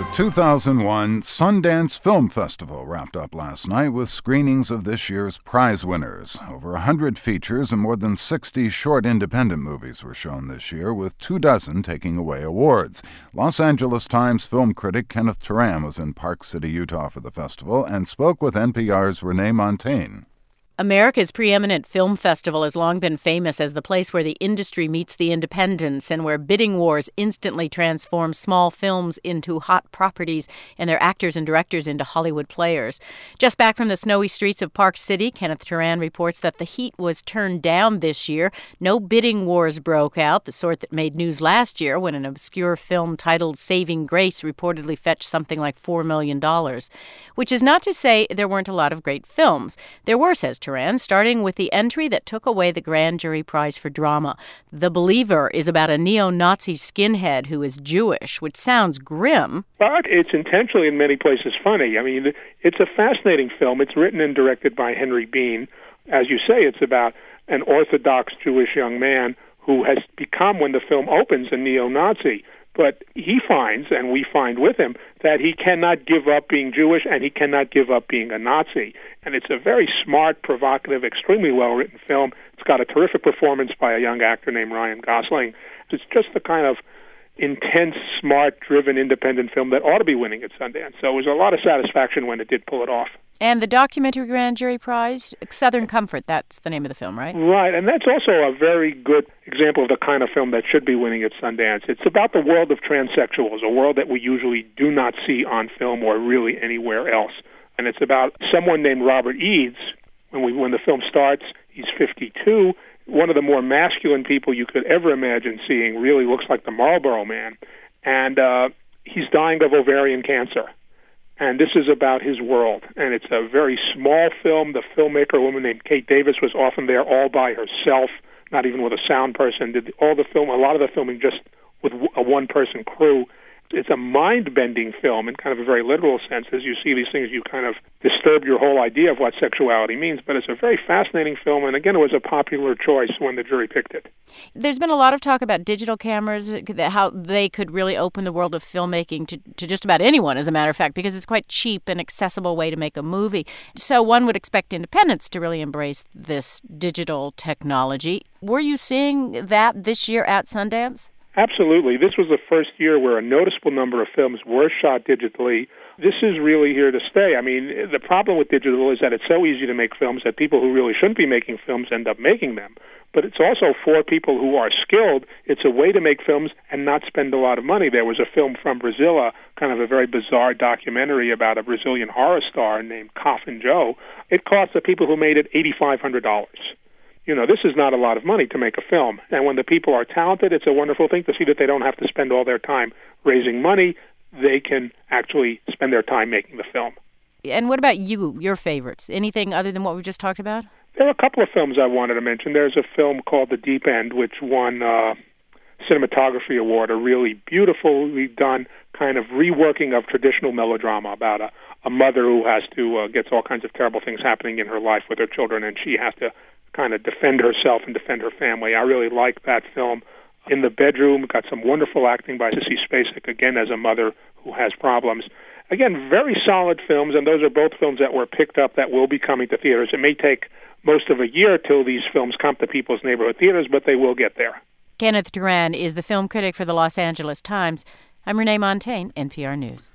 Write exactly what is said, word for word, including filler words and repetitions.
The two thousand one Sundance Film Festival wrapped up last night with screenings of this year's prize winners. Over one hundred features and more than sixty short independent movies were shown this year, with two dozen taking away awards. Los Angeles Times film critic Kenneth Turan was in Park City, Utah for the festival and spoke with N P R's Renee Montagne. America's preeminent film festival has long been famous as the place where the industry meets the independents and where bidding wars instantly transform small films into hot properties and their actors and directors into Hollywood players. Just back from the snowy streets of Park City, Kenneth Turan reports that the heat was turned down this year. No bidding wars broke out, the sort that made news last year when an obscure film titled Saving Grace reportedly fetched something like four million dollars. Which is not to say there weren't a lot of great films. There were, says Turan, starting with the entry that took away the Grand Jury Prize for Drama. The Believer is about a neo-Nazi skinhead who is Jewish, which sounds grim. But it's intentionally in many places funny. I mean, it's a fascinating film. It's written and directed by Henry Bean. As you say, it's about an Orthodox Jewish young man who has become, when the film opens, a neo-Nazi. But he finds, and we find with him, that he cannot give up being Jewish and he cannot give up being a Nazi. And it's a very smart, provocative, extremely well-written film. It's got a terrific performance by a young actor named Ryan Gosling. It's just the kind of intense, smart, driven, independent film that ought to be winning at Sundance. So it was a lot of satisfaction when it did pull it off. And the documentary Grand Jury Prize, Southern Comfort, that's the name of the film, right? Right, and that's also a very good example of the kind of film that should be winning at Sundance. It's about the world of transsexuals, a world that we usually do not see on film or really anywhere else. And it's about someone named Robert Eads. When we when the film starts, he's fifty-two. One of the more masculine people you could ever imagine seeing, really looks like the Marlboro Man. And uh, he's dying of ovarian cancer. And this is about his world. And it's a very small film. The filmmaker, a woman named Kate Davis, was often there all by herself, not even with a sound person. Did all the film, a lot of the filming just with a one-person crew. It's a mind-bending film in kind of a very literal sense. As you see these things, you kind of disturb your whole idea of what sexuality means. But it's a very fascinating film, and again, it was a popular choice when the jury picked it. There's been a lot of talk about digital cameras, how they could really open the world of filmmaking to, to just about anyone, as a matter of fact, because it's quite cheap and accessible way to make a movie. So one would expect independents to really embrace this digital technology. Were you seeing that this year at Sundance? Absolutely. This was the first year where a noticeable number of films were shot digitally. This is really here to stay. I mean, the problem with digital is that it's so easy to make films that people who really shouldn't be making films end up making them. But it's also for people who are skilled. It's a way to make films and not spend a lot of money. There was a film from Brazil, a kind of a very bizarre documentary about a Brazilian horror star named Coffin Joe. It cost the people who made it eight thousand five hundred dollars. You know, this is not a lot of money to make a film. And when the people are talented, it's a wonderful thing to see that they don't have to spend all their time raising money. They can actually spend their time making the film. And what about you, your favorites? Anything other than what we just talked about? There are a couple of films I wanted to mention. There's a film called The Deep End, which won a Cinematography Award, a really beautifully done kind of reworking of traditional melodrama about a, a mother who has to, uh, gets all kinds of terrible things happening in her life with her children, and she has to kind of defend herself and defend her family. I really like that film. In the Bedroom, got some wonderful acting by Sissy Spacek, again, as a mother who has problems. Again, very solid films, and those are both films that were picked up that will be coming to theaters. It may take most of a year till these films come to people's neighborhood theaters, but they will get there. Kenneth Turan is the film critic for the Los Angeles Times. I'm Renee Montagne, N P R News.